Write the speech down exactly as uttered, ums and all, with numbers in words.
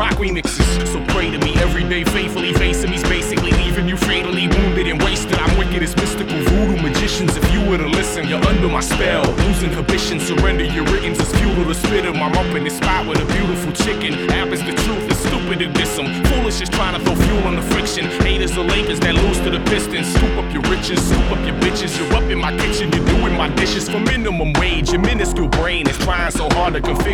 rock remixes. So pray to me every day faithfully, facing me's basically leaving you fatally wounded and wasted. I'm wicked as mystical voodoo magicians. If you were to listen, you're under my spell. Lose inhibition, surrender your writtens. It's futile to spit 'em. I'm up in this spot with a beautiful chicken. Happens the truth, it's stupid to diss 'em. Foolish is trying to throw fuel on the friction. Haters are Lakers that lose to the Pistons. Scoop up your riches, scoop up your bitches. You're up in my kitchen, you're doing my dishes for minimum wage. Your minuscule brain is trying so hard to configure